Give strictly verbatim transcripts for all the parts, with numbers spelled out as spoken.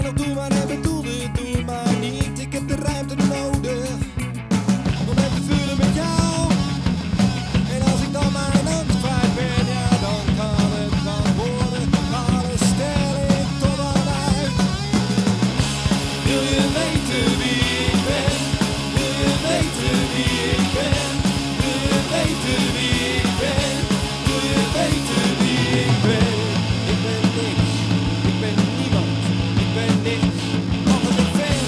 nog doe maar en bedoelde, doe maar niet. Ik heb de ruimte nodig om het te vullen met jou. En als ik dan mijn angst kwijt ben, ja dan kan het wel worden. Alles stel ik tot aan uit. Wil je weten wie ik ben? Wil je weten wie ik ben? Wil je weten wie ik ben? Wil je weten wie ik ben? Ik ben niks, ik ben niemand, ik ben niks, altijd een fan.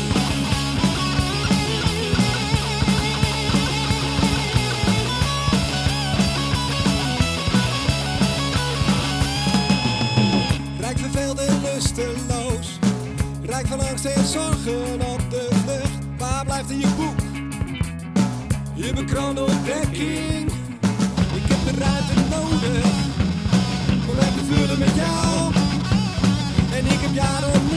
Rijk verveeld en lusteloos, rijk van angst en zorgen op de vlucht. Waar blijft in je boek je bekroonde ontdekking? Ik heb de ruimte nodig om het te vullen met jou. En ik heb jaren